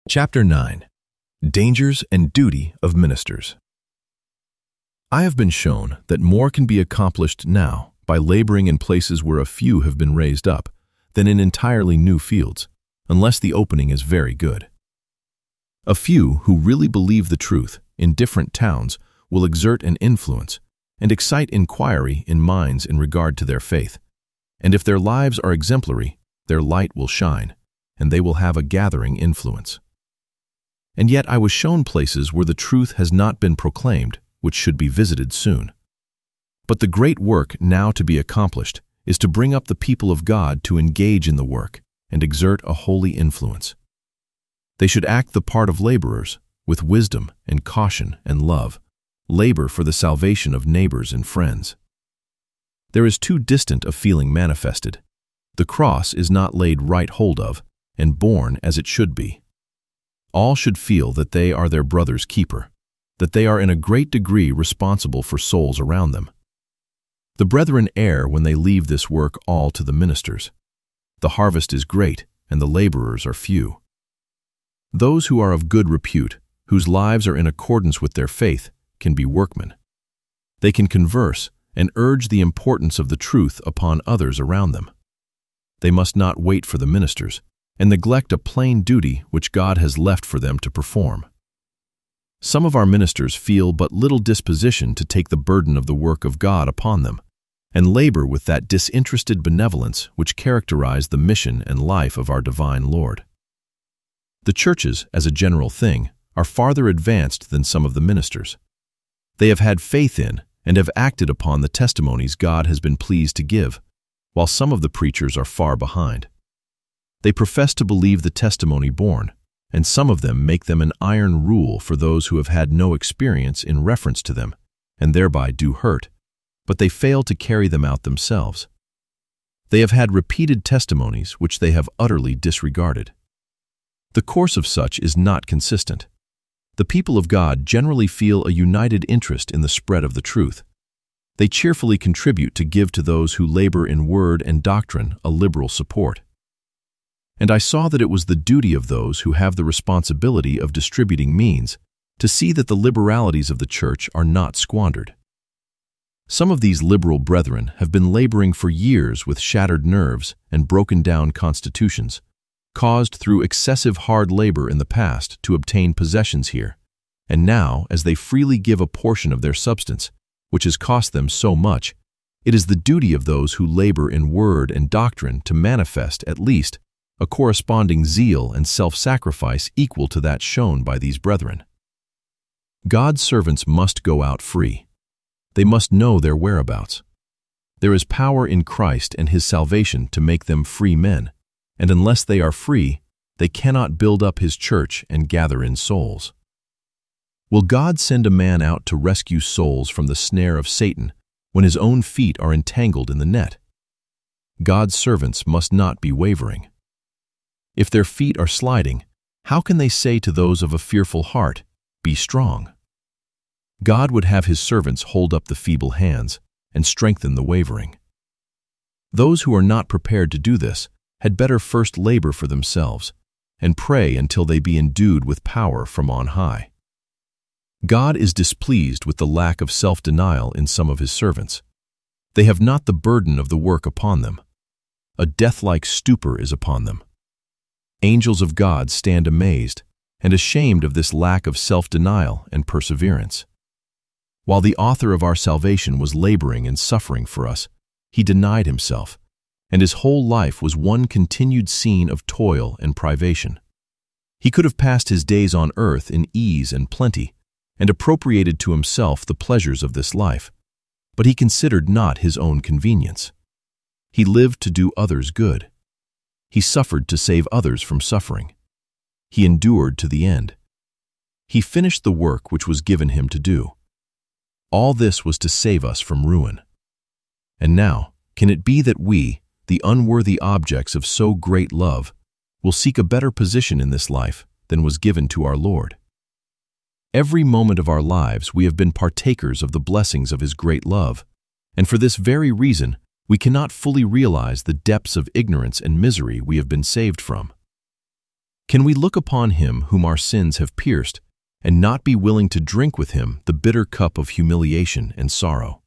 Chapter 9. Dangers and Duty of Ministers. I have been shown that more can be accomplished now by laboring in places where a few have been raised up than in entirely new fields, unless the opening is very good. A few who really believe the truth in different towns will exert an influence and excite inquiry in minds in regard to their faith, and if their lives are exemplary, their light will shine, and they will have a gathering influence. And yet I was shown places where the truth has not been proclaimed, which should be visited soon. But the great work now to be accomplished is to bring up the people of God to engage in the work and exert a holy influence. They should act the part of laborers, with wisdom and caution and love, labor for the salvation of neighbors and friends. There is too distant a feeling manifested. The cross is not laid right hold of and borne as it should be. All should feel that they are their brother's keeper, that they are in a great degree responsible for souls around them. The brethren err when they leave this work all to the ministers. The harvest is great, and the laborers are few. Those who are of good repute, whose lives are in accordance with their faith, can be workmen. They can converse and urge the importance of the truth upon others around them. They must not wait for the ministers, and neglect a plain duty which God has left for them to perform. Some of our ministers feel but little disposition to take the burden of the work of God upon them, and labor with that disinterested benevolence which characterize the mission and life of our divine Lord. The churches, as a general thing, are farther advanced than some of the ministers. They have had faith in and have acted upon the testimonies God has been pleased to give, while some of the preachers are far behind. They profess to believe the testimony borne, and some of them make them an iron rule for those who have had no experience in reference to them, and thereby do hurt, but they fail to carry them out themselves. They have had repeated testimonies which they have utterly disregarded. The course of such is not consistent. The people of God generally feel a united interest in the spread of the truth. They cheerfully contribute to give to those who labor in word and doctrine a liberal support. And I saw that it was the duty of those who have the responsibility of distributing means to see that the liberalities of the church are not squandered. Some of these liberal brethren have been laboring for years with shattered nerves and broken-down constitutions, caused through excessive hard labor in the past to obtain possessions here, and now, as they freely give a portion of their substance, which has cost them so much, it is the duty of those who labor in word and doctrine to manifest, at least, a corresponding zeal and self-sacrifice equal to that shown by these brethren. God's servants must go out free. They must know their whereabouts. There is power in Christ and His salvation to make them free men, and unless they are free, they cannot build up His church and gather in souls. Will God send a man out to rescue souls from the snare of Satan when his own feet are entangled in the net? God's servants must not be wavering. If their feet are sliding, how can they say to those of a fearful heart, "Be strong"? God would have His servants hold up the feeble hands and strengthen the wavering. Those who are not prepared to do this had better first labor for themselves and pray until they be endued with power from on high. God is displeased with the lack of self-denial in some of His servants. They have not the burden of the work upon them. A death-like stupor is upon them. Angels of God stand amazed and ashamed of this lack of self-denial and perseverance. While the author of our salvation was laboring and suffering for us, He denied Himself, and His whole life was one continued scene of toil and privation. He could have passed His days on earth in ease and plenty, and appropriated to Himself the pleasures of this life, but He considered not His own convenience. He lived to do others good. He suffered to save others from suffering. He endured to the end. He finished the work which was given Him to do. All this was to save us from ruin. And now, can it be that we, the unworthy objects of so great love, will seek a better position in this life than was given to our Lord? Every moment of our lives we have been partakers of the blessings of His great love, and for this very reason we cannot fully realize the depths of ignorance and misery we have been saved from. Can we look upon him whom our sins have pierced and not be willing to drink with him the bitter cup of humiliation and sorrow?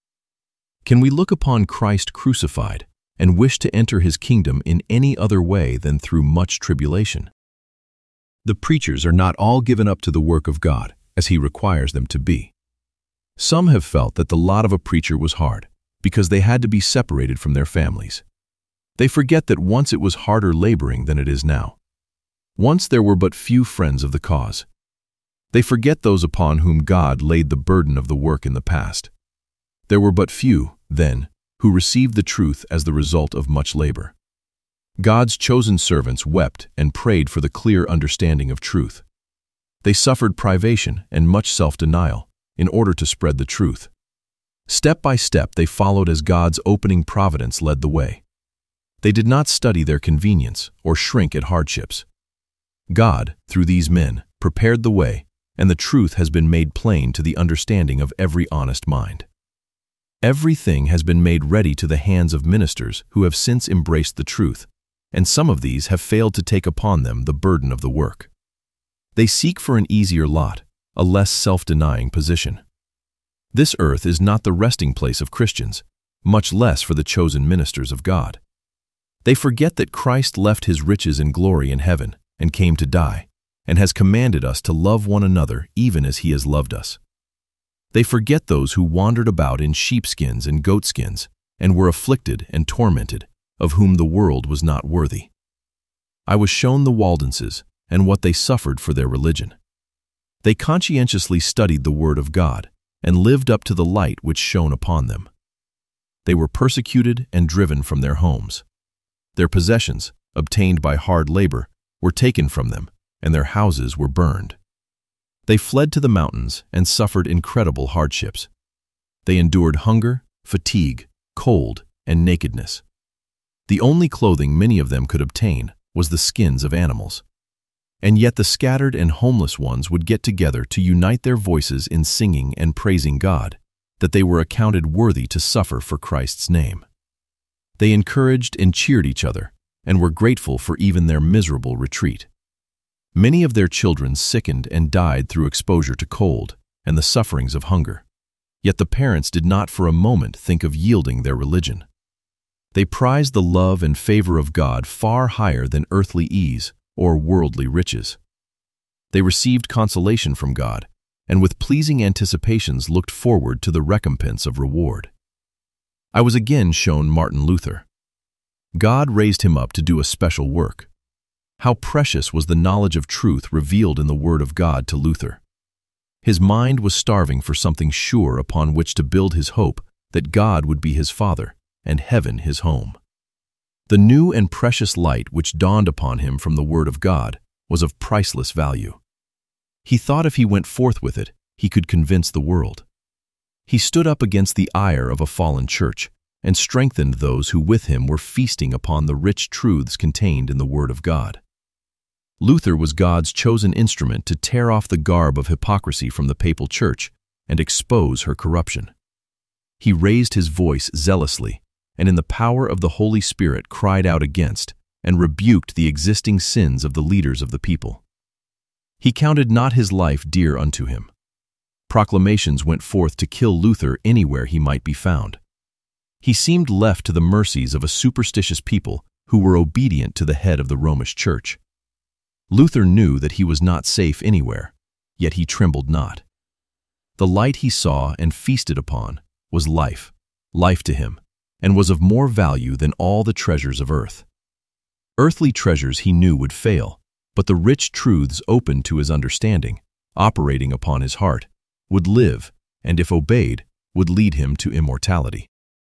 Can we look upon Christ crucified and wish to enter his kingdom in any other way than through much tribulation? The preachers are not all given up to the work of God, as he requires them to be. Some have felt that the lot of a preacher was hard, because they had to be separated from their families. They forget that once it was harder laboring than it is now. Once there were but few friends of the cause. They forget those upon whom God laid the burden of the work in the past. There were but few, then, who received the truth as the result of much labor. God's chosen servants wept and prayed for the clear understanding of truth. They suffered privation and much self-denial in order to spread the truth. Step by step they followed as God's opening providence led the way. They did not study their convenience or shrink at hardships. God, through these men, prepared the way, and the truth has been made plain to the understanding of every honest mind. Everything has been made ready to the hands of ministers who have since embraced the truth, and some of these have failed to take upon them the burden of the work. They seek for an easier lot, a less self-denying position. This earth is not the resting place of Christians, much less for the chosen ministers of God. They forget that Christ left his riches and glory in heaven and came to die, and has commanded us to love one another even as he has loved us. They forget those who wandered about in sheepskins and goatskins and were afflicted and tormented, of whom the world was not worthy. I was shown the Waldenses and what they suffered for their religion. They conscientiously studied the Word of God and lived up to the light which shone upon them. They were persecuted and driven from their homes. Their possessions, obtained by hard labor, were taken from them, and their houses were burned. They fled to the mountains and suffered incredible hardships. They endured hunger, fatigue, cold, and nakedness. The only clothing many of them could obtain was the skins of animals. And yet the scattered and homeless ones would get together to unite their voices in singing and praising God, that they were accounted worthy to suffer for Christ's name. They encouraged and cheered each other, and were grateful for even their miserable retreat. Many of their children sickened and died through exposure to cold and the sufferings of hunger. Yet the parents did not for a moment think of yielding their religion. They prized the love and favor of God far higher than earthly ease or worldly riches. They received consolation from God, and with pleasing anticipations looked forward to the recompense of reward. I was again shown Martin Luther. God raised him up to do a special work. How precious was the knowledge of truth revealed in the Word of God to Luther. His mind was starving for something sure upon which to build his hope that God would be his Father and heaven his home. The new and precious light which dawned upon him from the Word of God was of priceless value. He thought if he went forth with it, he could convince the world. He stood up against the ire of a fallen church and strengthened those who with him were feasting upon the rich truths contained in the Word of God. Luther was God's chosen instrument to tear off the garb of hypocrisy from the papal church and expose her corruption. He raised his voice zealously and in the power of the Holy Spirit cried out against and rebuked the existing sins of the leaders of the people. He counted not his life dear unto him. Proclamations went forth to kill Luther anywhere he might be found. He seemed left to the mercies of a superstitious people who were obedient to the head of the Romish Church. Luther knew that he was not safe anywhere, yet he trembled not. The light he saw and feasted upon was life to him, and was of more value than all the treasures of earth. Earthly treasures he knew would fail, but the rich truths opened to his understanding, operating upon his heart, would live, and if obeyed, would lead him to immortality.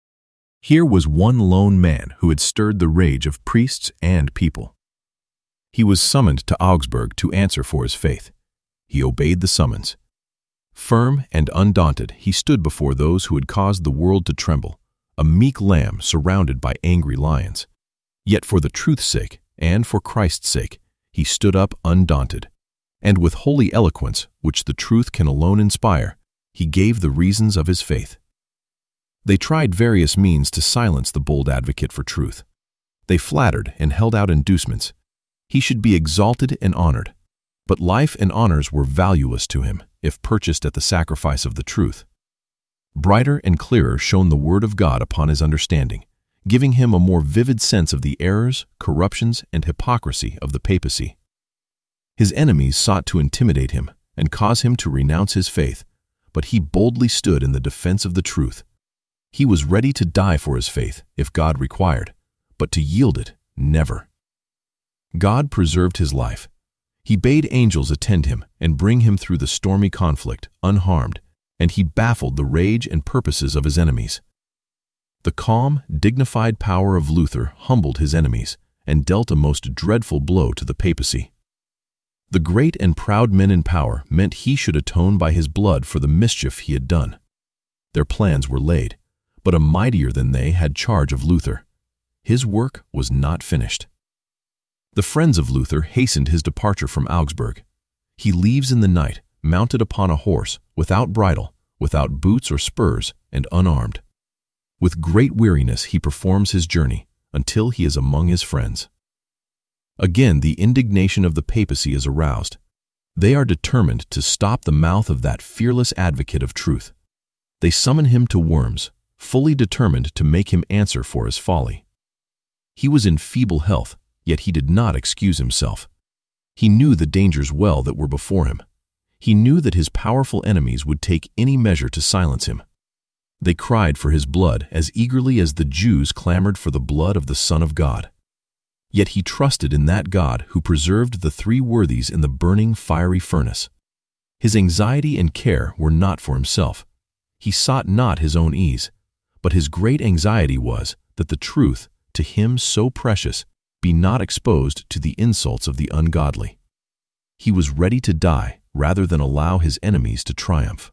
Here was one lone man who had stirred the rage of priests and people. He was summoned to Augsburg to answer for his faith. He obeyed the summons. Firm and undaunted, he stood before those who had caused the world to tremble, a meek lamb surrounded by angry lions. Yet for the truth's sake and for Christ's sake, he stood up undaunted, and with holy eloquence, which the truth can alone inspire, he gave the reasons of his faith. They tried various means to silence the bold advocate for truth. They flattered and held out inducements. He should be exalted and honored. But life and honors were valueless to him if purchased at the sacrifice of the truth. Brighter and clearer shone the word of God upon his understanding, giving him a more vivid sense of the errors, corruptions, and hypocrisy of the papacy. His enemies sought to intimidate him and cause him to renounce his faith, but he boldly stood in the defense of the truth. He was ready to die for his faith if God required, but to yield it, never. God preserved his life. He bade angels attend him and bring him through the stormy conflict, unharmed, and he baffled the rage and purposes of his enemies. The calm, dignified power of Luther humbled his enemies and dealt a most dreadful blow to the papacy. The great and proud men in power meant he should atone by his blood for the mischief he had done. Their plans were laid, but a mightier than they had charge of Luther. His work was not finished. The friends of Luther hastened his departure from Augsburg. He leaves in the night, mounted upon a horse, without bridle, without boots or spurs, and unarmed. With great weariness he performs his journey, until he is among his friends. Again the indignation of the papacy is aroused. They are determined to stop the mouth of that fearless advocate of truth. They summon him to Worms, fully determined to make him answer for his folly. He was in feeble health, yet he did not excuse himself. He knew the dangers well that were before him. He knew that his powerful enemies would take any measure to silence him. They cried for his blood as eagerly as the Jews clamored for the blood of the Son of God. Yet he trusted in that God who preserved the three worthies in the burning fiery furnace. His anxiety and care were not for himself. He sought not his own ease, but his great anxiety was that the truth, to him so precious, be not exposed to the insults of the ungodly. He was ready to die rather than allow his enemies to triumph.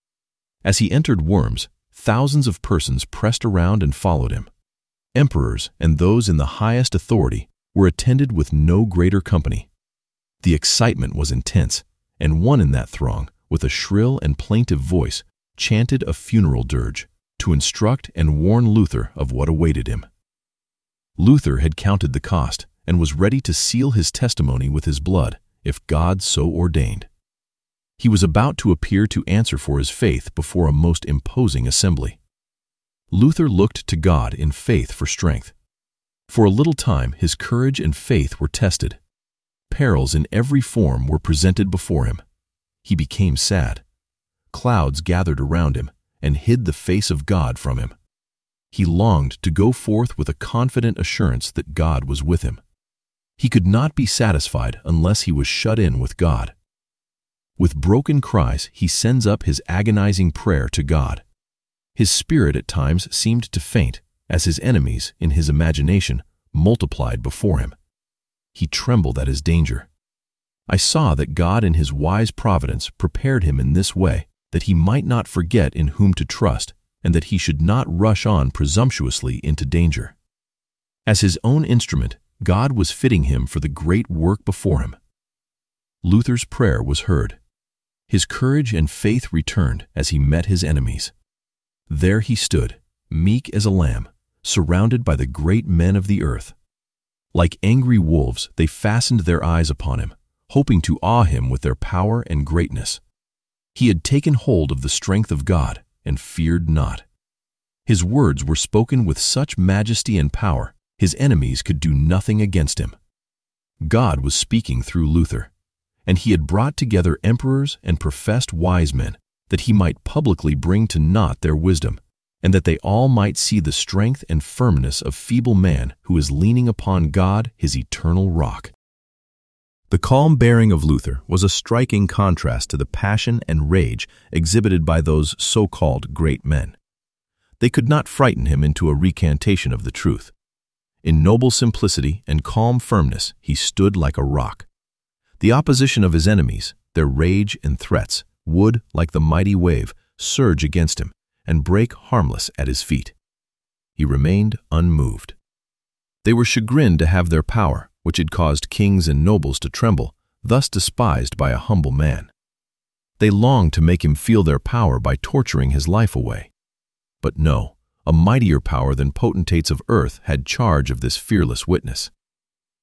As he entered Worms, thousands of persons pressed around and followed him. Emperors and those in the highest authority were attended with no greater company. The excitement was intense, and one in that throng, with a shrill and plaintive voice, chanted a funeral dirge to instruct and warn Luther of what awaited him. Luther had counted the cost and was ready to seal his testimony with his blood if God so ordained. He was about to appear to answer for his faith before a most imposing assembly. Luther looked to God in faith for strength. For a little time his courage and faith were tested. Perils in every form were presented before him. He became sad. Clouds gathered around him and hid the face of God from him. He longed to go forth with a confident assurance that God was with him. He could not be satisfied unless he was shut in with God. With broken cries he sends up his agonizing prayer to God. His spirit at times seemed to faint as his enemies, in his imagination, multiplied before him. He trembled at his danger. I saw that God in his wise providence prepared him in this way that he might not forget in whom to trust and that he should not rush on presumptuously into danger. As his own instrument, God was fitting him for the great work before him. Luther's prayer was heard. His courage and faith returned as he met his enemies. There he stood, meek as a lamb, surrounded by the great men of the earth. Like angry wolves, they fastened their eyes upon him, hoping to awe him with their power and greatness. He had taken hold of the strength of God and feared not. His words were spoken with such majesty and power, his enemies could do nothing against him. God was speaking through Luther, and he had brought together emperors and professed wise men that he might publicly bring to naught their wisdom, and that they all might see the strength and firmness of feeble man who is leaning upon God, his eternal rock. The calm bearing of Luther was a striking contrast to the passion and rage exhibited by those so-called great men. They could not frighten him into a recantation of the truth. In noble simplicity and calm firmness, he stood like a rock. The opposition of his enemies, their rage and threats, would, like the mighty wave, surge against him and break harmless at his feet. He remained unmoved. They were chagrined to have their power, which had caused kings and nobles to tremble, thus despised by a humble man. They longed to make him feel their power by torturing his life away. But no, a mightier power than potentates of earth had charge of this fearless witness.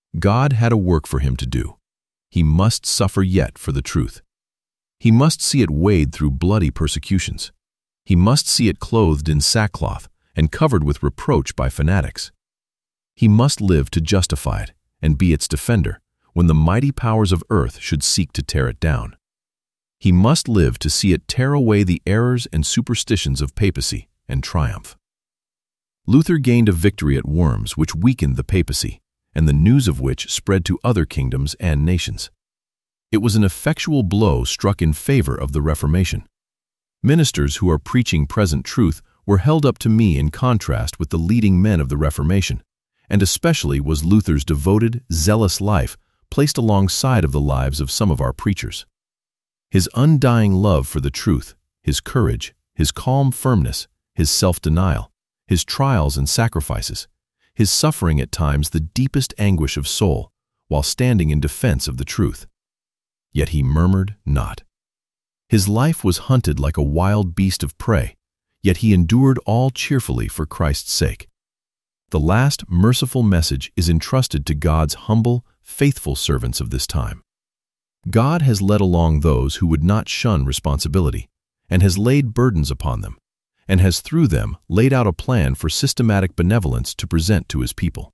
God had a work for him to do. He must suffer yet for the truth. He must see it wade through bloody persecutions. He must see it clothed in sackcloth and covered with reproach by fanatics. He must live to justify it and be its defender when the mighty powers of earth should seek to tear it down. He must live to see it tear away the errors and superstitions of papacy and triumph. Luther gained a victory at Worms which weakened the papacy, and the news of which spread to other kingdoms and nations. It was an effectual blow struck in favor of the Reformation. Ministers who are preaching present truth were held up to me in contrast with the leading men of the Reformation, and especially was Luther's devoted, zealous life placed alongside of the lives of some of our preachers. His undying love for the truth, his courage, his calm firmness, his self-denial, his trials and sacrifices, his suffering at times the deepest anguish of soul, while standing in defense of the truth. Yet he murmured not. His life was hunted like a wild beast of prey, yet he endured all cheerfully for Christ's sake. The last merciful message is entrusted to God's humble, faithful servants of this time. God has led along those who would not shun responsibility, and has laid burdens upon them, and has through them laid out a plan for systematic benevolence to present to his people.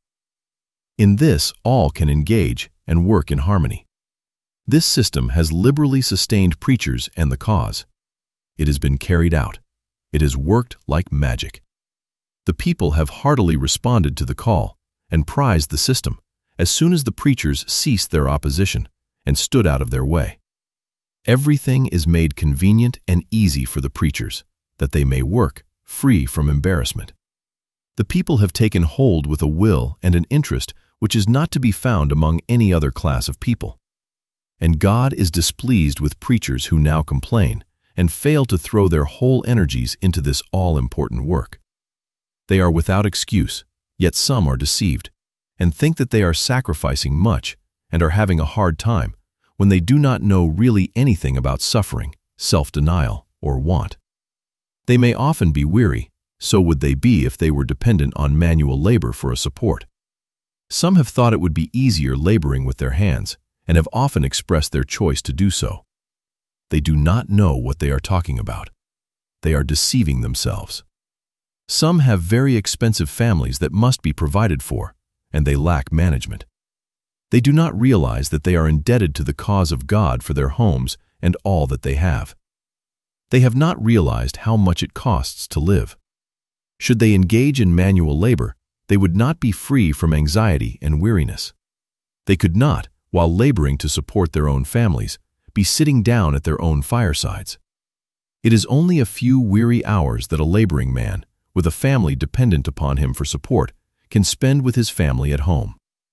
In this all can engage and work in harmony. This system has liberally sustained preachers and the cause. It has been carried out. It has worked like magic. The people have heartily responded to the call and prized the system as soon as the preachers ceased their opposition and stood out of their way. Everything is made convenient and easy for the preachers, that they may work free from embarrassment. The people have taken hold with a will and an interest which is not to be found among any other class of people. And God is displeased with preachers who now complain and fail to throw their whole energies into this all-important work. They are without excuse, yet some are deceived, and think that they are sacrificing much and are having a hard time when they do not know really anything about suffering, self-denial, or want. They may often be weary, so would they be if they were dependent on manual labor for a support. Some have thought it would be easier laboring with their hands, and have often expressed their choice to do so. They do not know what they are talking about. They are deceiving themselves. Some have very expensive families that must be provided for, and they lack management. They do not realize that they are indebted to the cause of God for their homes and all that they have. They have not realized how much it costs to live. Should they engage in manual labor, they would not be free from anxiety and weariness. They could not, while laboring to support their own families, be sitting down at their own firesides. It is only a few weary hours that a laboring man, with a family dependent upon him for support, can spend with his family at home.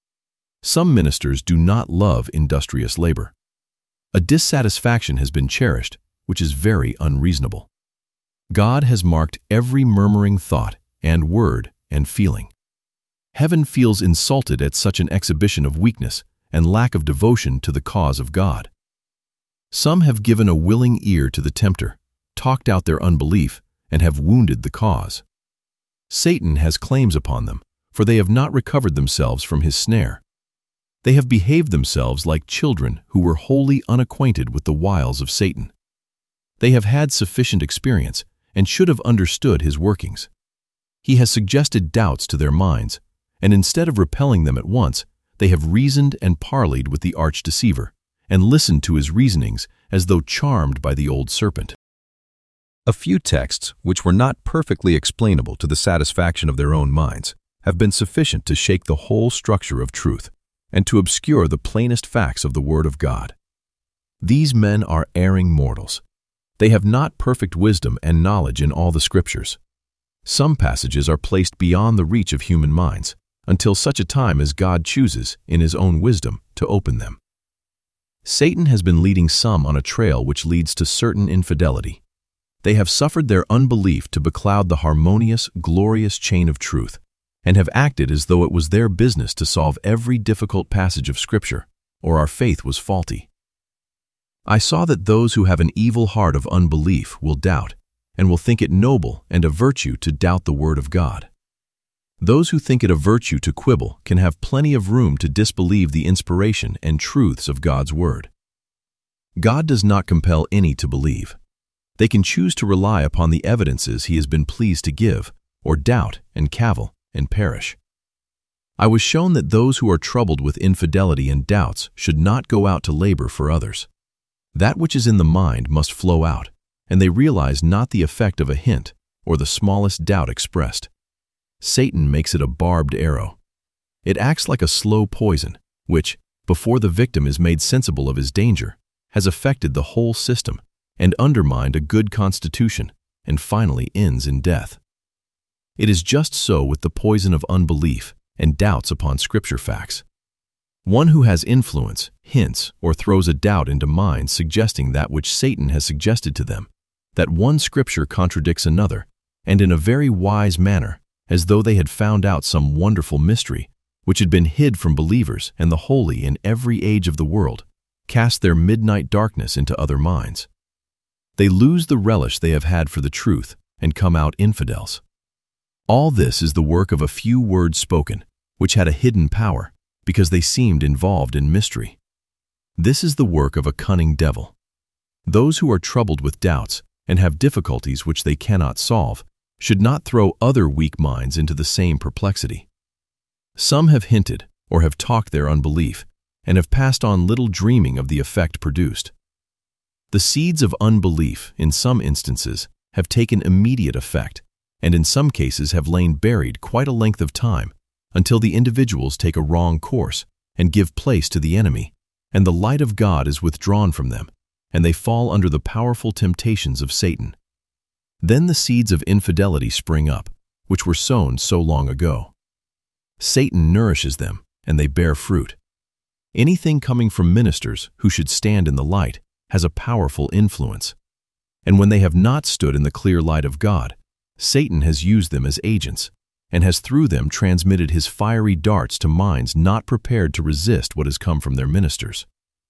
Some ministers do not love industrious labor. A dissatisfaction has been cherished, which is very unreasonable. God has marked every murmuring thought and word and feeling. Heaven feels insulted at such an exhibition of weakness and lack of devotion to the cause of God. Some have given a willing ear to the tempter, talked out their unbelief, and have wounded the cause. Satan has claims upon them, for they have not recovered themselves from his snare. They have behaved themselves like children who were wholly unacquainted with the wiles of Satan. They have had sufficient experience and should have understood his workings. He has suggested doubts to their minds, and instead of repelling them at once, they have reasoned and parleyed with the arch-deceiver, and listened to his reasonings as though charmed by the old serpent. A few texts, which were not perfectly explainable to the satisfaction of their own minds, have been sufficient to shake the whole structure of truth, and to obscure the plainest facts of the Word of God. These men are erring mortals. They have not perfect wisdom and knowledge in all the Scriptures. Some passages are placed beyond the reach of human minds, until such a time as God chooses, in his own wisdom, to open them. Satan has been leading some on a trail which leads to certain infidelity. They have suffered their unbelief to becloud the harmonious, glorious chain of truth, and have acted as though it was their business to solve every difficult passage of Scripture, or our faith was faulty. I saw that those who have an evil heart of unbelief will doubt, and will think it noble and a virtue to doubt the Word of God. Those who think it a virtue to quibble can have plenty of room to disbelieve the inspiration and truths of God's Word. God does not compel any to believe. They can choose to rely upon the evidences He has been pleased to give, or doubt and cavil and perish. I was shown that those who are troubled with infidelity and doubts should not go out to labor for others. That which is in the mind must flow out, and they realize not the effect of a hint or the smallest doubt expressed. Satan makes it a barbed arrow. It acts like a slow poison, which, before the victim is made sensible of his danger, has affected the whole system and undermined a good constitution, and finally ends in death. It is just so with the poison of unbelief and doubts upon Scripture facts. One who has influence hints or throws a doubt into minds suggesting that which Satan has suggested to them, that one Scripture contradicts another, and in a very wise manner, as though they had found out some wonderful mystery which had been hid from believers and the holy in every age of the world, cast their midnight darkness into other minds. They lose the relish they have had for the truth and come out infidels. All this is the work of a few words spoken, which had a hidden power, because they seemed involved in mystery. This is the work of a cunning devil. Those who are troubled with doubts and have difficulties which they cannot solve should not throw other weak minds into the same perplexity. Some have hinted or have talked their unbelief and have passed on little dreaming of the effect produced. The seeds of unbelief, in some instances, have taken immediate effect, and in some cases have lain buried quite a length of time until the individuals take a wrong course and give place to the enemy, and the light of God is withdrawn from them, and they fall under the powerful temptations of Satan. Then the seeds of infidelity spring up, which were sown so long ago. Satan nourishes them, and they bear fruit. Anything coming from ministers who should stand in the light has a powerful influence. And when they have not stood in the clear light of God, Satan has used them as agents, and has through them transmitted his fiery darts to minds not prepared to resist what has come from their ministers.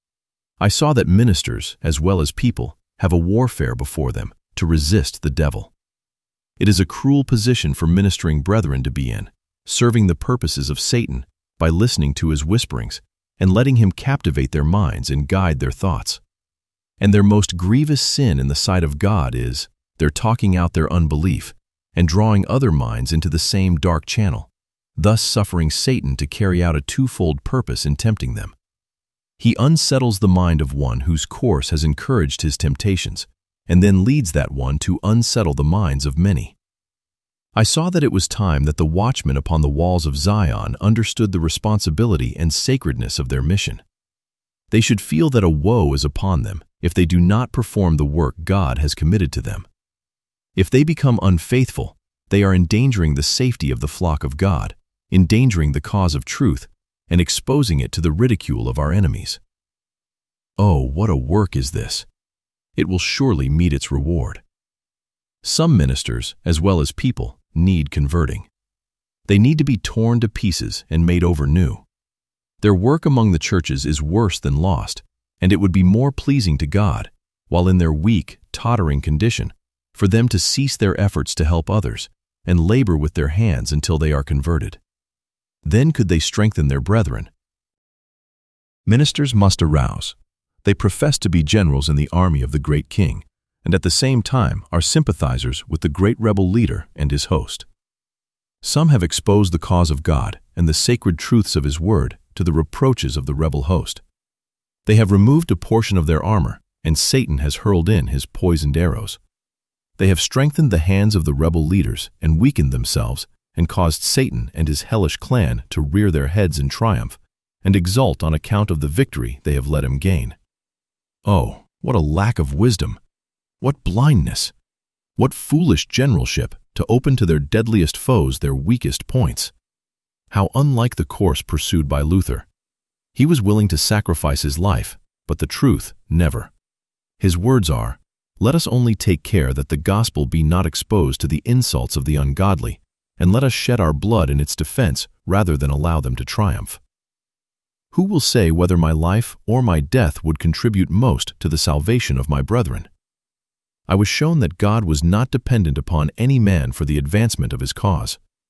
I saw that ministers, as well as people, have a warfare before them to resist the devil. It is a cruel position for ministering brethren to be in, serving the purposes of Satan by listening to his whisperings and letting him captivate their minds and guide their thoughts. And their most grievous sin in the sight of God is their talking out their unbelief and drawing other minds into the same dark channel, thus suffering Satan to carry out a twofold purpose in tempting them. He unsettles the mind of one whose course has encouraged his temptations, and then leads that one to unsettle the minds of many. I saw that it was time that the watchmen upon the walls of Zion understood the responsibility and sacredness of their mission. They should feel that a woe is upon them if they do not perform the work God has committed to them. If they become unfaithful, they are endangering the safety of the flock of God, endangering the cause of truth, and exposing it to the ridicule of our enemies. Oh, what a work is this! It will surely meet its reward. Some ministers, as well as people, need converting. They need to be torn to pieces and made over new. Their work among the churches is worse than lost, and it would be more pleasing to God, while in their weak, tottering condition, for them to cease their efforts to help others and labor with their hands until they are converted. Then could they strengthen their brethren. Ministers must arouse. They profess to be generals in the army of the great king, and at the same time are sympathizers with the great rebel leader and his host. Some have exposed the cause of God and the sacred truths of His word to the reproaches of the rebel host. They have removed a portion of their armor, and Satan has hurled in his poisoned arrows. They have strengthened the hands of the rebel leaders and weakened themselves, and caused Satan and his hellish clan to rear their heads in triumph and exult on account of the victory they have let him gain. Oh, what a lack of wisdom! What blindness! What foolish generalship to open to their deadliest foes their weakest points! How unlike the course pursued by Luther. He was willing to sacrifice his life, but the truth never. His words are, "Let us only take care that the gospel be not exposed to the insults of the ungodly, and let us shed our blood in its defense rather than allow them to triumph." Who will say whether my life or my death would contribute most to the salvation of my brethren? I was shown that God was not dependent upon any man for the advancement of his cause.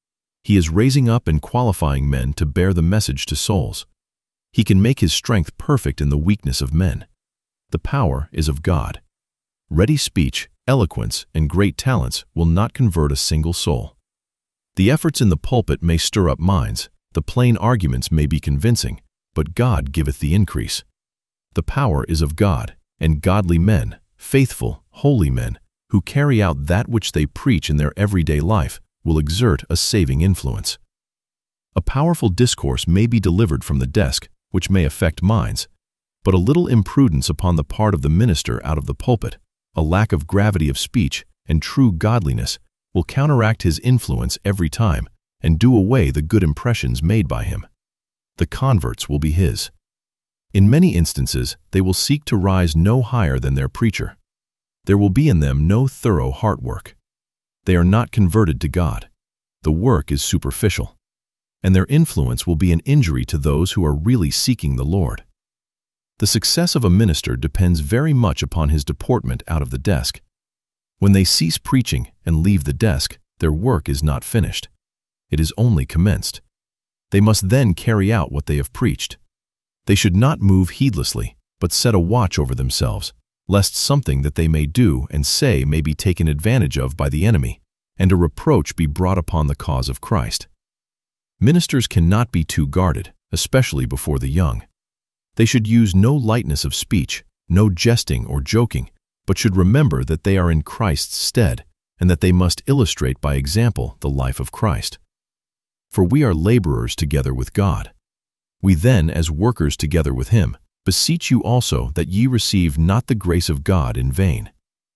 He is raising up and qualifying men to bear the message to souls. He can make his strength perfect in the weakness of men. The power is of God. Ready speech, eloquence, and great talents will not convert a single soul. The efforts in the pulpit may stir up minds, the plain arguments may be convincing, but God giveth the increase. The power is of God, and godly men, faithful, holy men, who carry out that which they preach in their everyday life, will exert a saving influence. A powerful discourse may be delivered from the desk, which may affect minds, but a little imprudence upon the part of the minister out of the pulpit, a lack of gravity of speech and true godliness, will counteract his influence every time and do away the good impressions made by him. The converts will be his. In many instances, they will seek to rise no higher than their preacher. There will be in them no thorough heart work. They are not converted to God. The work is superficial, and their influence will be an injury to those who are really seeking the Lord. The success of a minister depends very much upon his deportment out of the desk. When they cease preaching and leave the desk, their work is not finished. It is only commenced. They must then carry out what they have preached. They should not move heedlessly, but set a watch over themselves, lest something that they may do and say may be taken advantage of by the enemy, and a reproach be brought upon the cause of Christ. Ministers cannot be too guarded, especially before the young. They should use no lightness of speech, no jesting or joking, but should remember that they are in Christ's stead, and that they must illustrate by example the life of Christ. For we are laborers together with God. We then, as workers together with him, beseech you also that ye receive not the grace of God in vain.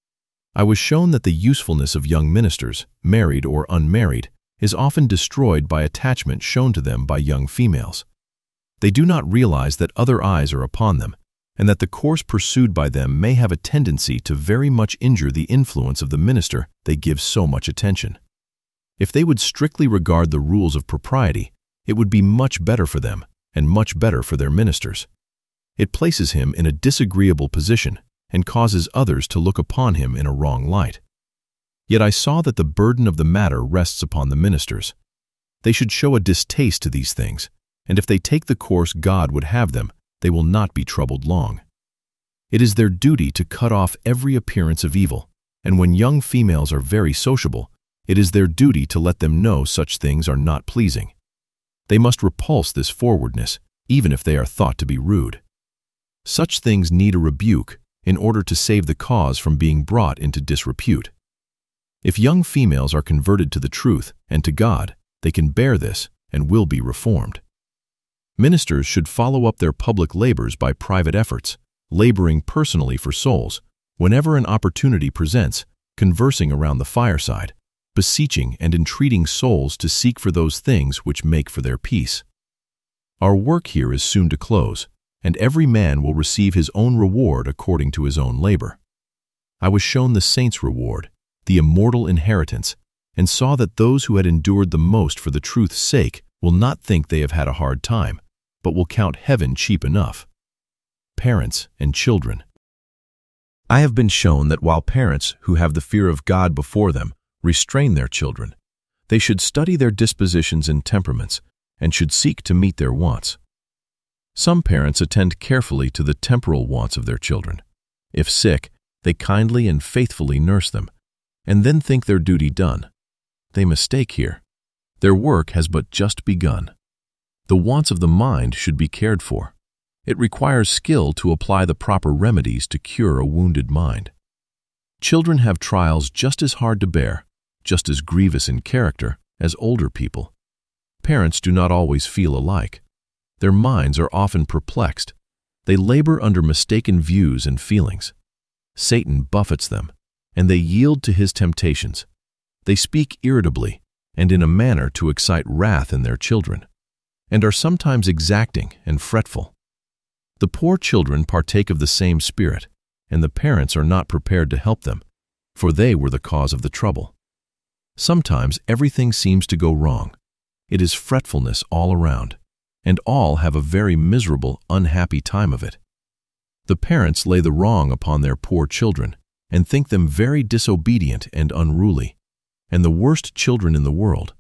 I was shown that the usefulness of young ministers, married or unmarried, is often destroyed by attachment shown to them by young females. They do not realize that other eyes are upon them, and that the course pursued by them may have a tendency to very much injure the influence of the minister they give so much attention. If they would strictly regard the rules of propriety, it would be much better for them, and much better for their ministers. It places him in a disagreeable position, and causes others to look upon him in a wrong light. Yet I saw that the burden of the matter rests upon the ministers. They should show a distaste to these things, and if they take the course God would have them, they will not be troubled long. It is their duty to cut off every appearance of evil, and when young females are very sociable, it is their duty to let them know such things are not pleasing. They must repulse this forwardness, even if they are thought to be rude. Such things need a rebuke in order to save the cause from being brought into disrepute. If young females are converted to the truth and to God, they can bear this and will be reformed. Ministers should follow up their public labors by private efforts, laboring personally for souls, whenever an opportunity presents, conversing around the fireside, beseeching and entreating souls to seek for those things which make for their peace. Our work here is soon to close, and every man will receive his own reward according to his own labor. I was shown the saints' reward, the immortal inheritance, and saw that those who had endured the most for the truth's sake will not think they have had a hard time, but will count heaven cheap enough. Parents and children. I have been shown that while parents who have the fear of God before them restrain their children, they should study their dispositions and temperaments, and should seek to meet their wants. Some parents attend carefully to the temporal wants of their children. If sick, they kindly and faithfully nurse them, and then think their duty done. They mistake here. Their work has but just begun. The wants of the mind should be cared for. It requires skill to apply the proper remedies to cure a wounded mind. Children have trials just as hard to bear, just as grievous in character, as older people. Parents do not always feel alike. Their minds are often perplexed. They labor under mistaken views and feelings. Satan buffets them, and they yield to his temptations. They speak irritably and in a manner to excite wrath in their children, and are sometimes exacting and fretful. The poor children partake of the same spirit, and the parents are not prepared to help them, for they were the cause of the trouble. Sometimes everything seems to go wrong. It is fretfulness all around, and all have a very miserable, unhappy time of it. The parents lay the wrong upon their poor children, and think them very disobedient and unruly, and the worst children in the world.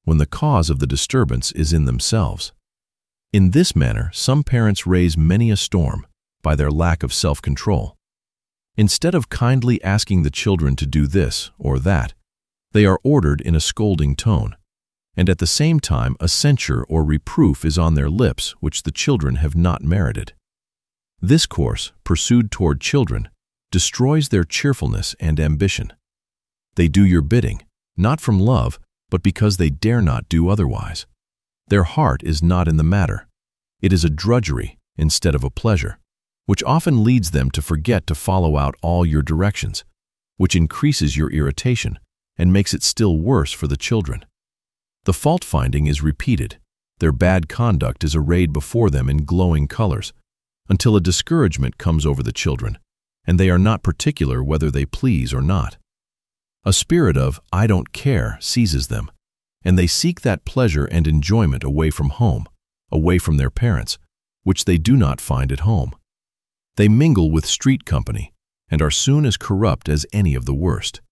when the cause of the disturbance is in themselves. In this manner, some parents raise many a storm by their lack of self-control. Instead of kindly asking the children to do this or that, they are ordered in a scolding tone, and at the same time a censure or reproof is on their lips which the children have not merited. This course, pursued toward children, destroys their cheerfulness and ambition. They do your bidding, not from love, but because they dare not do otherwise. Their heart is not in the matter. It is a drudgery instead of a pleasure, which often leads them to forget to follow out all your directions, which increases your irritation and makes it still worse for the children. The fault-finding is repeated. Their bad conduct is arrayed before them in glowing colors, until a discouragement comes over the children, and they are not particular whether they please or not. A spirit of "I don't care" seizes them, and they seek that pleasure and enjoyment away from home, away from their parents, which they do not find at home. They mingle with street company, and are soon as corrupt as any of the worst.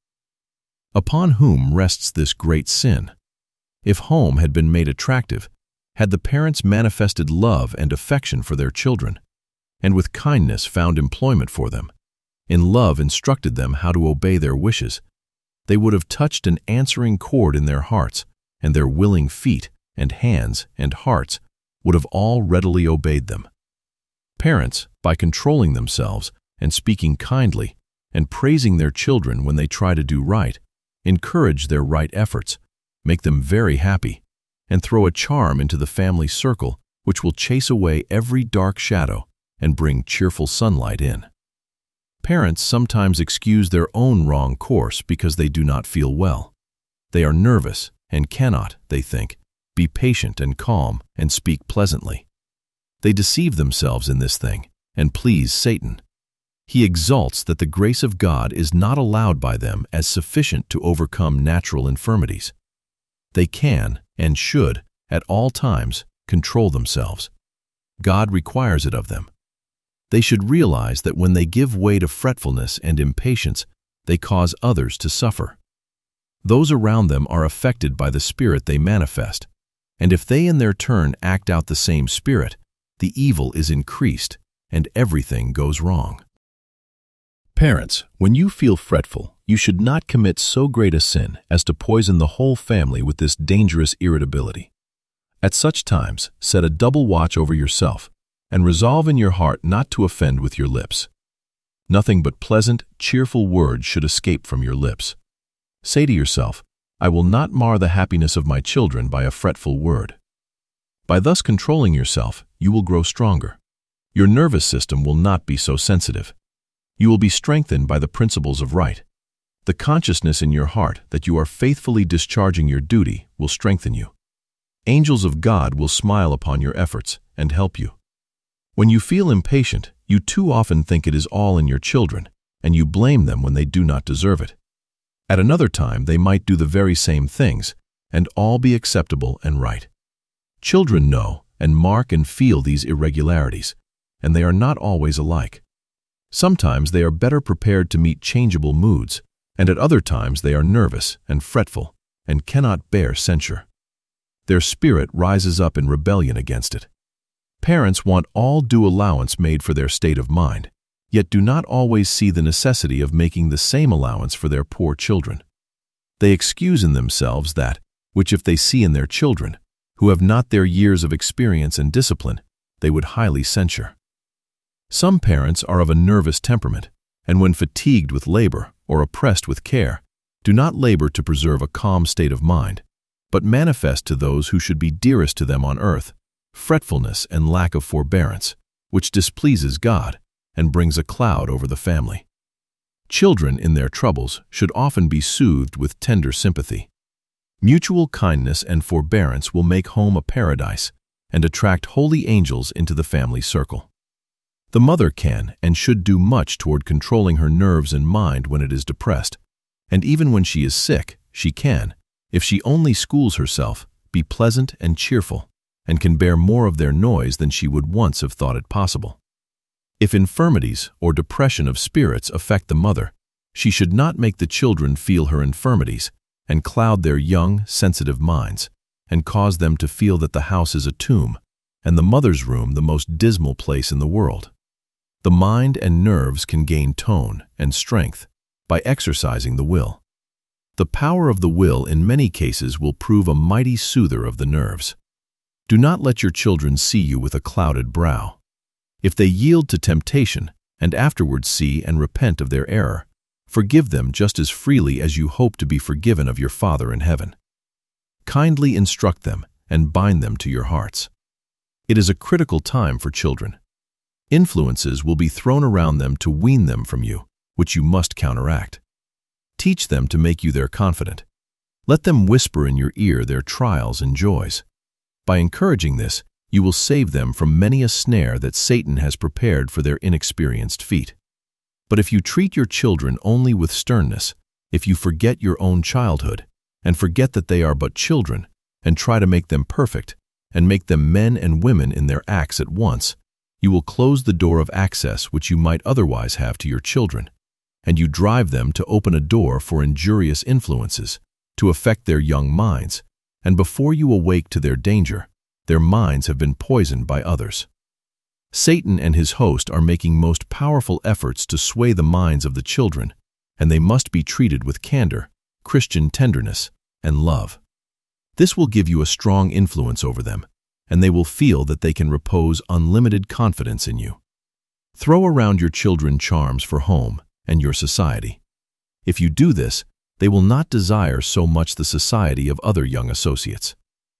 Upon whom rests this great sin? If home had been made attractive, had the parents manifested love and affection for their children, and with kindness found employment for them, in love instructed them how to obey their wishes, they would have touched an answering chord in their hearts, and their willing feet and hands and hearts would have all readily obeyed them. Parents, by controlling themselves and speaking kindly and praising their children when they try to do right, encourage their right efforts, make them very happy, and throw a charm into the family circle which will chase away every dark shadow and bring cheerful sunlight in. Parents sometimes excuse their own wrong course because they do not feel well. They are nervous and cannot, they think, be patient and calm and speak pleasantly. They deceive themselves in this thing and please Satan. He exalts that the grace of God is not allowed by them as sufficient to overcome natural infirmities. They can and should, at all times, control themselves. God requires it of them. They should realize that when they give way to fretfulness and impatience, they cause others to suffer. Those around them are affected by the spirit they manifest, and if they in their turn act out the same spirit, the evil is increased and everything goes wrong. Parents, when you feel fretful, you should not commit so great a sin as to poison the whole family with this dangerous irritability. At such times, set a double watch over yourself, and resolve in your heart not to offend with your lips. Nothing but pleasant, cheerful words should escape from your lips. Say to yourself, "I will not mar the happiness of my children by a fretful word." By thus controlling yourself, you will grow stronger. Your nervous system will not be so sensitive. You will be strengthened by the principles of right. The consciousness in your heart that you are faithfully discharging your duty will strengthen you. Angels of God will smile upon your efforts and help you. When you feel impatient, you too often think it is all in your children, and you blame them when they do not deserve it. At another time, they might do the very same things, and all be acceptable and right. Children know and mark and feel these irregularities, and they are not always alike. Sometimes they are better prepared to meet changeable moods, and at other times they are nervous and fretful and cannot bear censure. Their spirit rises up in rebellion against it. Parents want all due allowance made for their state of mind, yet do not always see the necessity of making the same allowance for their poor children. They excuse in themselves that which if they see in their children, who have not their years of experience and discipline, they would highly censure. Some parents are of a nervous temperament, and when fatigued with labor or oppressed with care, do not labor to preserve a calm state of mind, but manifest to those who should be dearest to them on earth fretfulness and lack of forbearance, which displeases God and brings a cloud over the family. Children in their troubles should often be soothed with tender sympathy. Mutual kindness and forbearance will make home a paradise and attract holy angels into the family circle. The mother can and should do much toward controlling her nerves and mind when it is depressed, and even when she is sick, she can, if she only schools herself, be pleasant and cheerful, and can bear more of their noise than she would once have thought it possible. If infirmities or depression of spirits affect the mother, she should not make the children feel her infirmities and cloud their young, sensitive minds, and cause them to feel that the house is a tomb, and the mother's room the most dismal place in the world. The mind and nerves can gain tone and strength by exercising the will. The power of the will in many cases will prove a mighty soother of the nerves. Do not let your children see you with a clouded brow. If they yield to temptation and afterwards see and repent of their error, forgive them just as freely as you hope to be forgiven of your Father in heaven. Kindly instruct them and bind them to your hearts. It is a critical time for children. Influences will be thrown around them to wean them from you, which you must counteract. Teach them to make you their confidant. Let them whisper in your ear their trials and joys. By encouraging this, you will save them from many a snare that Satan has prepared for their inexperienced feet. But if you treat your children only with sternness, if you forget your own childhood, and forget that they are but children, and try to make them perfect, and make them men and women in their acts at once, you will close the door of access which you might otherwise have to your children, and you drive them to open a door for injurious influences, to affect their young minds, and before you awake to their danger, their minds have been poisoned by others. Satan and his host are making most powerful efforts to sway the minds of the children, and they must be treated with candor, Christian tenderness, and love. This will give you a strong influence over them, and they will feel that they can repose unlimited confidence in you. Throw around your children charms for home and your society. If you do this, they will not desire so much the society of other young associates.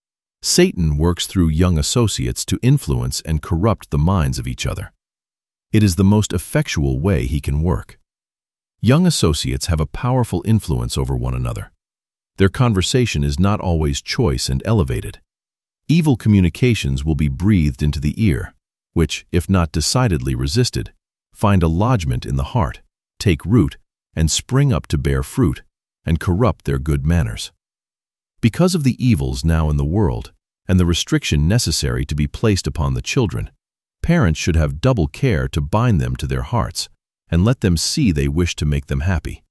Satan works through young associates to influence and corrupt the minds of each other. It is the most effectual way he can work. Young associates have a powerful influence over one another. Their conversation is not always choice and elevated. Evil communications will be breathed into the ear, which, if not decidedly resisted, find a lodgment in the heart, take root, and spring up to bear fruit, and corrupt their good manners. Because of the evils now in the world, and the restriction necessary to be placed upon the children, parents should have double care to bind them to their hearts, and let them see they wish to make them happy.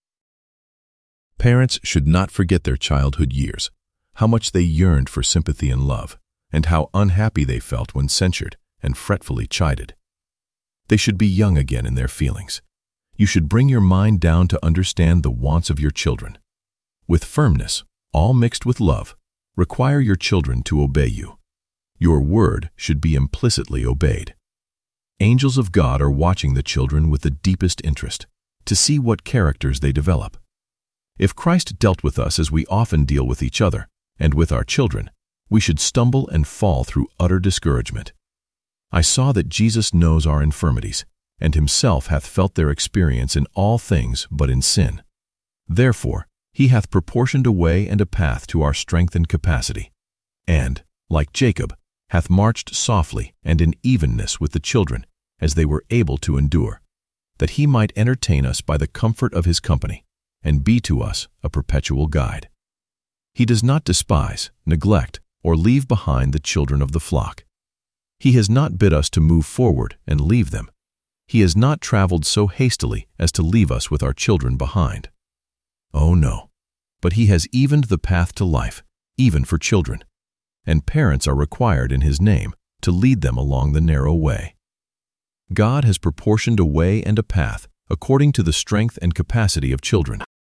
Parents should not forget their childhood years, how much they yearned for sympathy and love, and how unhappy they felt when censured and fretfully chided. They should be young again in their feelings. You should bring your mind down to understand the wants of your children. With firmness, all mixed with love, require your children to obey you. Your word should be implicitly obeyed. Angels of God are watching the children with the deepest interest, to see what characters they develop. If Christ dealt with us as we often deal with each other, and with our children, we should stumble and fall through utter discouragement. I saw that Jesus knows our infirmities, and himself hath felt their experience in all things but in sin. Therefore, he hath proportioned a way and a path to our strength and capacity, and, like Jacob, hath marched softly and in evenness with the children, as they were able to endure, that he might entertain us by the comfort of his company, and be to us a perpetual guide. He does not despise, neglect, or leave behind the children of the flock. He has not bid us to move forward and leave them. He has not traveled so hastily as to leave us with our children behind. Oh no, but he has evened the path to life, even for children, and parents are required in his name to lead them along the narrow way. God has proportioned a way and a path according to the strength and capacity of children.